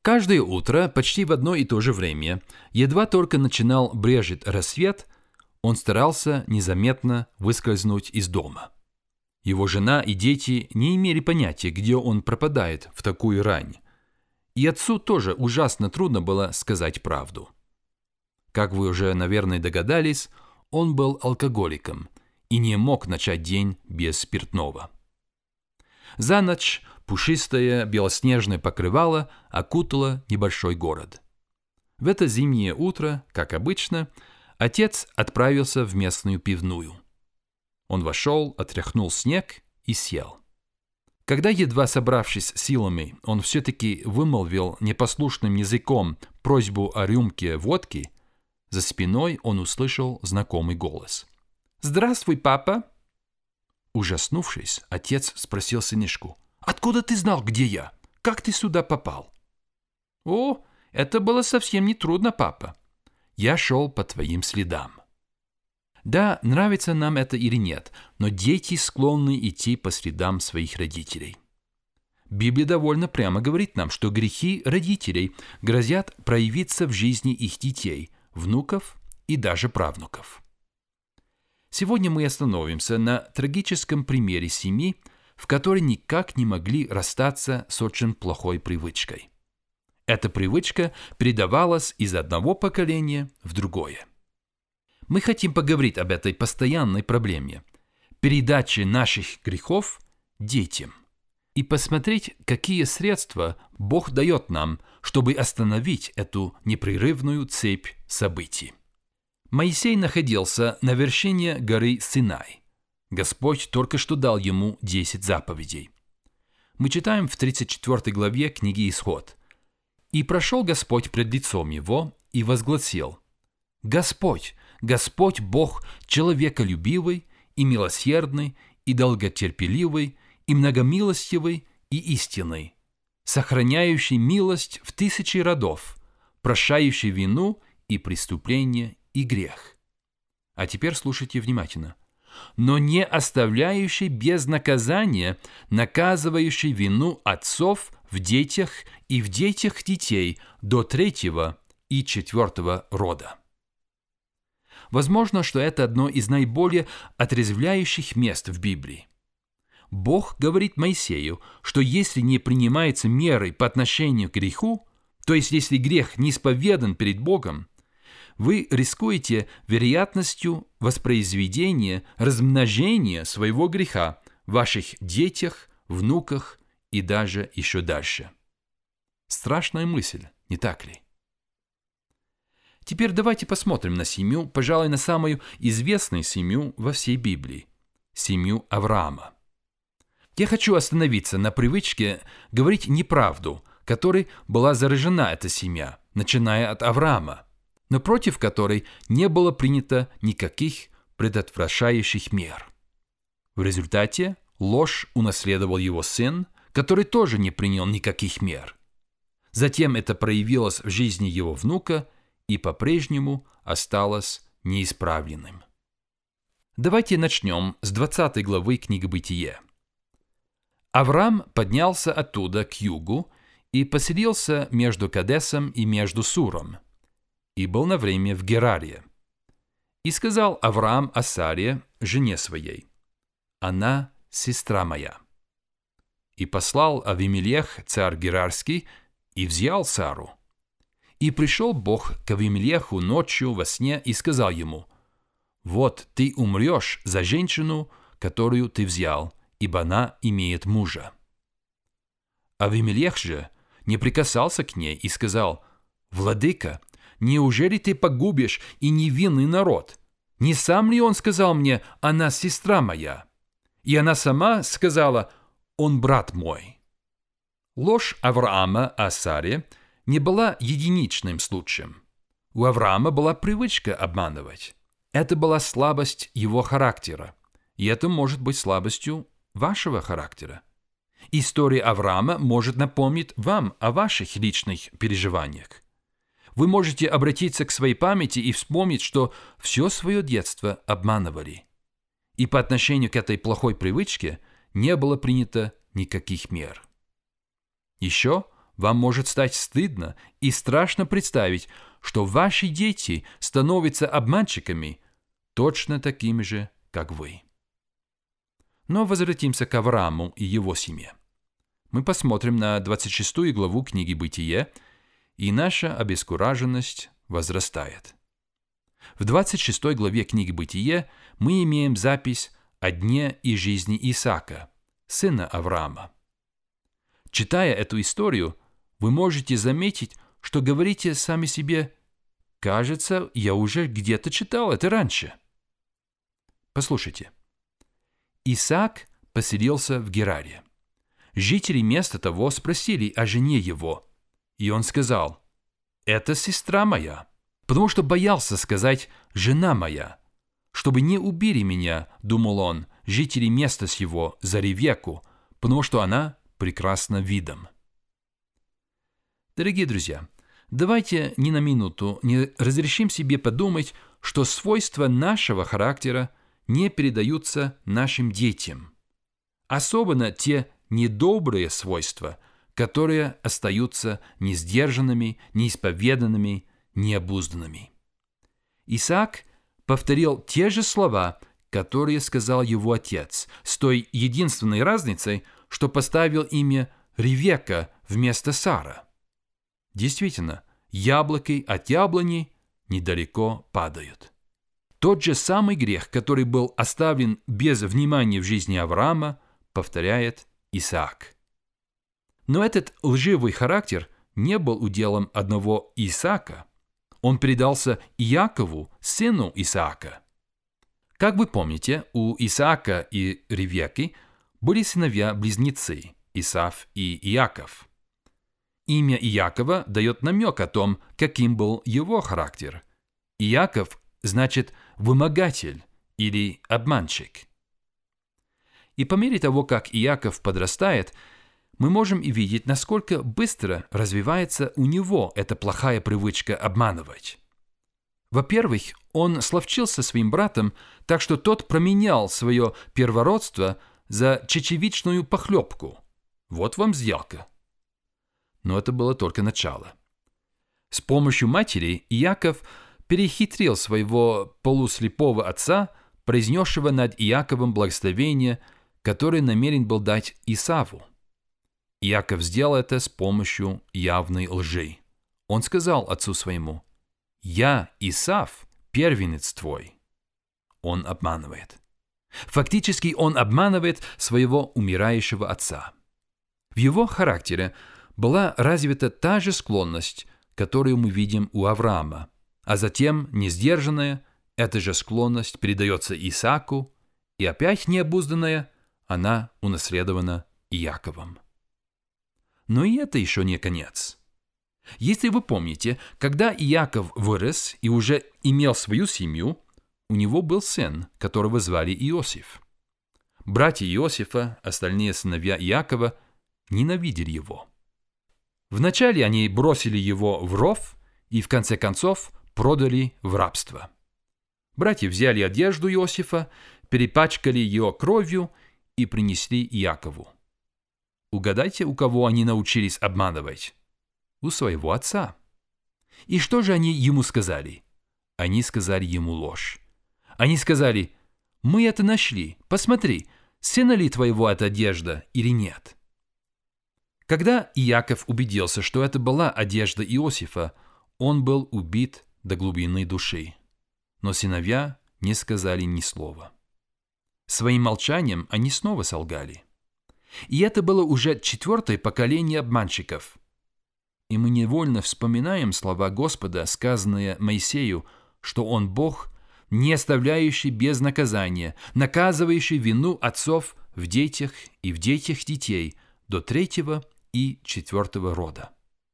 Каждое утро, почти в одно и то же время, едва только начинал брезжить рассвет, он старался незаметно выскользнуть из дома. Его жена и дети не имели понятия, где он пропадает в такую рань. И отцу тоже ужасно трудно было сказать правду. Как вы уже, наверное, догадались, он был алкоголиком и не мог начать день без спиртного. За ночь пушистое белоснежное покрывало окутало небольшой город. В это зимнее утро, как обычно, отец отправился в местную пивную. Он вошел, отряхнул снег и сел. Когда, едва собравшись силами, он все-таки вымолвил непослушным языком просьбу о рюмке водки, за спиной он услышал знакомый голос. «Здравствуй, папа!» Ужаснувшись, отец спросил сынишку: «Откуда ты знал, где я? Как ты сюда попал?» «О, это было совсем не трудно, папа. Я шел по твоим следам». Да, нравится нам это или нет, но дети склонны идти по следам своих родителей. Библия довольно прямо говорит нам, что грехи родителей грозят проявиться в жизни их детей, внуков и даже правнуков. Сегодня мы остановимся на трагическом примере семьи, в которой никак не могли расстаться с очень плохой привычкой. Эта привычка передавалась из одного поколения в другое. Мы хотим поговорить об этой постоянной проблеме – передаче наших грехов детям и посмотреть, какие средства Бог дает нам, чтобы остановить эту непрерывную цепь событий. Моисей находился на вершине горы Синай. Господь только что дал ему 10 заповедей. Мы читаем в 34 главе книги Исход. «И прошел Господь пред лицом его и возгласил: Господь, Господь Бог человеколюбивый и милосердный и долготерпеливый и многомилостивый и истинный, сохраняющий милость в 1000 родов, прощающий вину и преступление и грех». А теперь слушайте внимательно. «Но не оставляющий без наказания, наказывающий вину отцов в детях и в детях детей до 3-го и 4-го рода». Возможно, что это одно из наиболее отрезвляющих мест в Библии. Бог говорит Моисею, что если не принимаются меры по отношению к греху, то есть если грех не исповедан перед Богом, вы рискуете вероятностью воспроизведения, размножения своего греха в ваших детях, внуках и даже еще дальше. Страшная мысль, не так ли? Теперь давайте посмотрим на семью, пожалуй, на самую известную семью во всей Библии – семью Авраама. Я хочу остановиться на привычке говорить неправду, которой была заражена эта семья, начиная от Авраама, но против которой не было принято никаких предотвращающих мер. В результате ложь унаследовал его сын, который тоже не принял никаких мер. Затем это проявилось в жизни его внука и по-прежнему осталось неисправленным. Давайте начнем с 20 главы книги Бытие. Авраам поднялся оттуда к югу и поселился между Кадесом и между Суром, и был на время в Гераре. И сказал Авраам о Саре, жене своей: «Она сестра моя». И послал Авимелех, царь Герарский, и взял Сару. И пришел Бог к Авимелеху ночью во сне и сказал ему: «Вот ты умрешь за женщину, которую ты взял, ибо она имеет мужа». Авимелех же не прикасался к ней и сказал: «Владыка, неужели ты погубишь и невинный народ? Не сам ли он сказал мне: она сестра моя? И она сама сказала: он брат мой». Ложь Авраама о Саре не была единичным случаем. У Авраама была привычка обманывать. Это была слабость его характера, и это может быть слабостью вашего характера. История Авраама может напомнить вам о ваших личных переживаниях. Вы можете обратиться к своей памяти и вспомнить, что все свое детство обманывали. И по отношению к этой плохой привычке не было принято никаких мер. Еще вам может стать стыдно и страшно представить, что ваши дети становятся обманщиками, точно такими же, как вы. Но возвратимся к Аврааму и его семье. Мы посмотрим на 26 главу книги «Бытие», и наша обескураженность возрастает. В 26 главе книги «Бытие» мы имеем запись о дне и жизни Исаака, сына Авраама. Читая эту историю, вы можете заметить, что говорите сами себе: «Кажется, я уже где-то читал это раньше». Послушайте. Исаак поселился в Гераре. Жители места того спросили о жене его, и он сказал: «Это сестра моя», потому что боялся сказать «жена моя». «Чтобы не убили меня», — думал он, жители места сего, за Ревекку, потому что она прекрасна видом. Дорогие друзья, давайте ни на минуту не разрешим себе подумать, что свойства нашего характера не передаются нашим детям. Особенно те недобрые свойства, которые остаются несдержанными, неисповеданными, необузданными. Исаак повторил те же слова, которые сказал его отец, с той единственной разницей, что поставил имя Ревекка вместо Сара. Действительно, яблоки от яблони недалеко падают. Тот же самый грех, который был оставлен без внимания в жизни Авраама, повторяет Исаак. Но этот лживый характер не был уделом одного Исаака. Он передался Иакову, сыну Исаака. Как вы помните, у Исаака и Ревекки были сыновья-близнецы Исав и Иаков. Имя Иакова дает намек о том, каким был его характер. Иаков значит «вымогатель» или «обманщик». И по мере того, как Иаков подрастает, мы можем и видеть, насколько быстро развивается у него эта плохая привычка обманывать. Во-первых, он словчился своим братом, так что тот променял свое первородство за чечевичную похлебку. Вот вам сделка. Но это было только начало. С помощью матери Иаков перехитрил своего полуслепого отца, произнесшего над Иаковом благословение, которое намерен был дать Исаву. Иаков сделал это с помощью явной лжи. Он сказал отцу своему: «Я, Исав, первенец твой». Он обманывает. Фактически он обманывает своего умирающего отца. В его характере была развита та же склонность, которую мы видим у Авраама, а затем, несдержанная, эта же склонность передается Исааку, и опять необузданная, она унаследована Иаковом. Но и это еще не конец. Если вы помните, когда Иаков вырос и уже имел свою семью, у него был сын, которого звали Иосиф. Братья Иосифа, остальные сыновья Иакова, ненавидели его. Вначале они бросили его в ров и, в конце концов, продали в рабство. Братья взяли одежду Иосифа, перепачкали ее кровью и принесли Иакову. Угадайте, у кого они научились обманывать? У своего отца. И что же они ему сказали? Они сказали ему ложь. Они сказали: «Мы это нашли, посмотри, сына ли твоего эта одежда или нет». Когда Иаков убедился, что это была одежда Иосифа, он был убит до глубины души. Но сыновья не сказали ни слова. Своим молчанием они снова солгали. И это было уже 4-е поколение обманщиков. И мы невольно вспоминаем слова Господа, сказанные Моисею, что Он Бог, не оставляющий без наказания, наказывающий вину отцов в детях и в детях детей до 3-го и 4-го рода.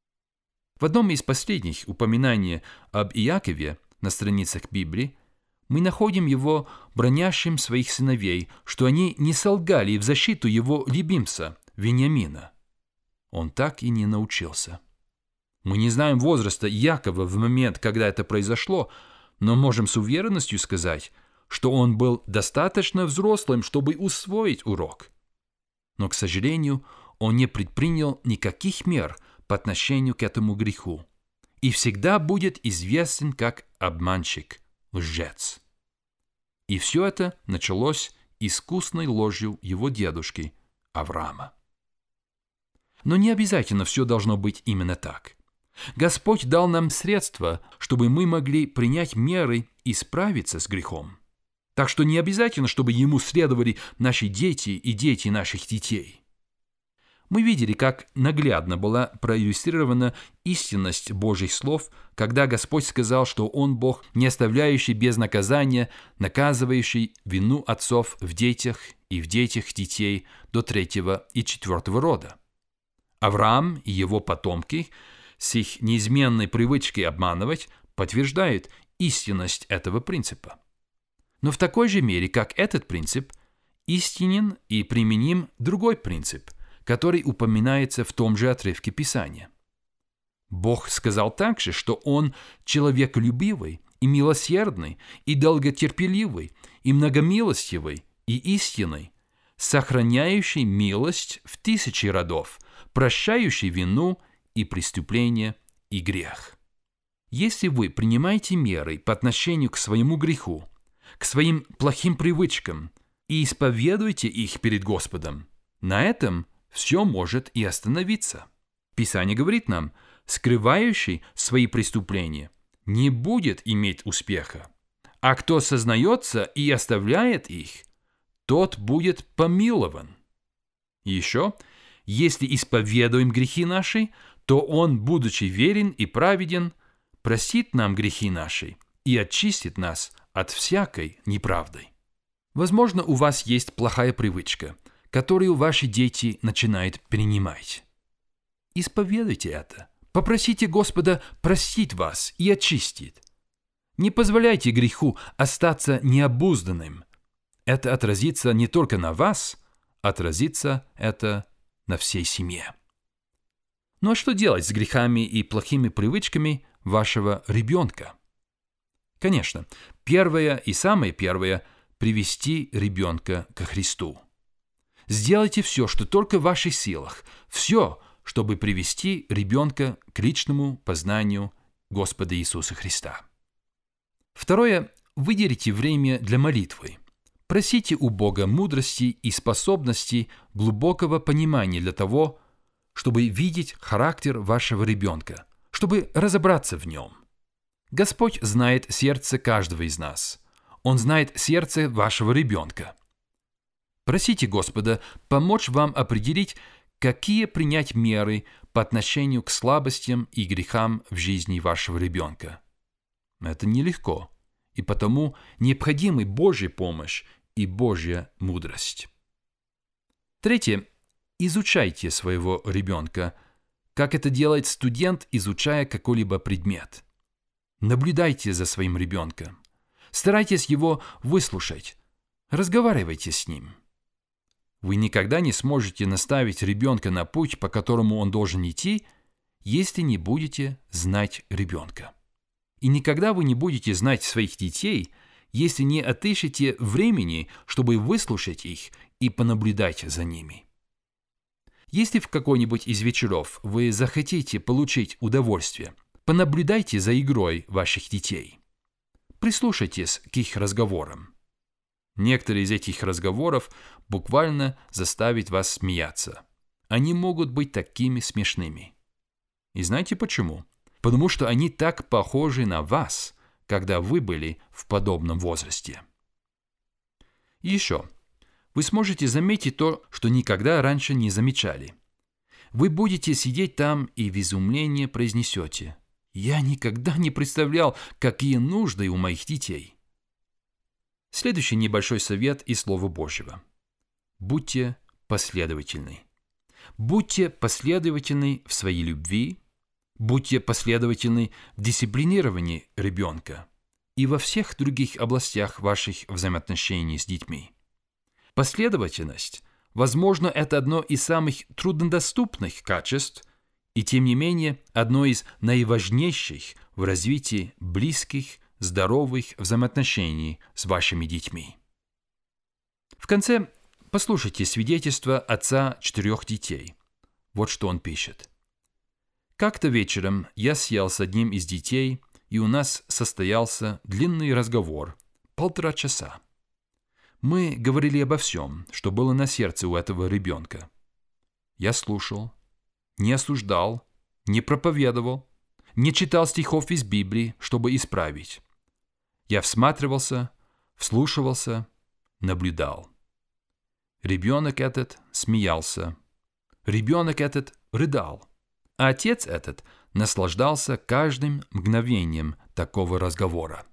В одном из последних упоминаний об Иакове на страницах Библии мы находим его бранящим своих сыновей, что они не солгали в защиту его любимца, Вениамина. Он так и не научился. Мы не знаем возраста Иакова в момент, когда это произошло, но можем с уверенностью сказать, что он был достаточно взрослым, чтобы усвоить урок. Но, к сожалению, он не предпринял никаких мер по отношению к этому греху и всегда будет известен как обманщик, лжец. И все это началось искусной ложью его дедушки Авраама. Но не обязательно все должно быть именно так. Господь дал нам средства, чтобы мы могли принять меры и справиться с грехом. Так что не обязательно, чтобы ему следовали наши дети и дети наших детей. Мы видели, как наглядно была проиллюстрирована истинность Божьих слов, когда Господь сказал, что Он Бог, не оставляющий без наказания, наказывающий вину отцов в детях и в детях детей до 3-го и 4-го рода. Авраам и его потомки с их неизменной привычкой обманывать подтверждают истинность этого принципа. Но в такой же мере, как этот принцип, истинен и применим другой принцип, который упоминается в том же отрывке Писания. Бог сказал также, что Он человеколюбивый и милосердный, и долготерпеливый, и многомилостивый, и истинный, сохраняющий милость в 1000 родов, прощающий вину и преступление и грех. Если вы принимаете меры по отношению к своему греху, к своим плохим привычкам и исповедуете их перед Господом, на этом все может и остановиться. Писание говорит нам, скрывающий свои преступления не будет иметь успеха, а кто сознается и оставляет их, тот будет помилован. Еще, если исповедуем грехи наши, то Он, будучи верен и праведен, простит нам грехи наши и очистит нас от всякой неправды. Возможно, у вас есть плохая привычка, которую ваши дети начинают перенимать. Исповедуйте это. Попросите Господа простить вас и очистить. Не позволяйте греху остаться необузданным. Это отразится не только на вас, отразится это на всей семье. Ну а что делать с грехами и плохими привычками вашего ребенка? Конечно, первое и самое первое – привести ребенка ко Христу. Сделайте все, что только в ваших силах, все, чтобы привести ребенка к личному познанию Господа Иисуса Христа. Второе – выделите время для молитвы. Просите у Бога мудрости и способности глубокого понимания для того, чтобы видеть характер вашего ребенка, чтобы разобраться в нем. Господь знает сердце каждого из нас. Он знает сердце вашего ребенка. Просите Господа помочь вам определить, какие принять меры по отношению к слабостям и грехам в жизни вашего ребенка. Это нелегко, и потому необходима Божья помощь и Божья мудрость. Третье. Изучайте своего ребенка, как это делает студент, изучая какой-либо предмет. Наблюдайте за своим ребенком. Старайтесь его выслушать. Разговаривайте с ним. Вы никогда не сможете наставить ребенка на путь, по которому он должен идти, если не будете знать ребенка. И никогда вы не будете знать своих детей, если не отыщете времени, чтобы выслушать их и понаблюдать за ними. Если в какой-нибудь из вечеров вы захотите получить удовольствие, понаблюдайте за игрой ваших детей. Прислушайтесь к их разговорам. Некоторые из этих разговоров буквально заставят вас смеяться. Они могут быть такими смешными. И знаете почему? Потому что они так похожи на вас, когда вы были в подобном возрасте. И еще. Вы сможете заметить то, что никогда раньше не замечали. Вы будете сидеть там и в изумлении произнесете: «Я никогда не представлял, какие нужды у моих детей». Следующий небольшой совет из Слова Божьего. Будьте последовательны. Будьте последовательны в своей любви, будьте последовательны в дисциплинировании ребенка и во всех других областях ваших взаимоотношений с детьми. Последовательность, возможно, это одно из самых труднодоступных качеств, и тем не менее одно из наиважнейших в развитии близких, здоровых взаимоотношений с вашими детьми. В конце послушайте свидетельство отца 4 детей. Вот что он пишет. Как-то вечером я съел с одним из детей, и у нас состоялся длинный разговор, 1,5 часа. Мы говорили обо всем, что было на сердце у этого ребенка. Я слушал, не осуждал, не проповедовал, не читал стихов из Библии, чтобы исправить. Я всматривался, вслушивался, наблюдал. Ребенок этот смеялся. Ребенок этот рыдал. А отец этот наслаждался каждым мгновением такого разговора.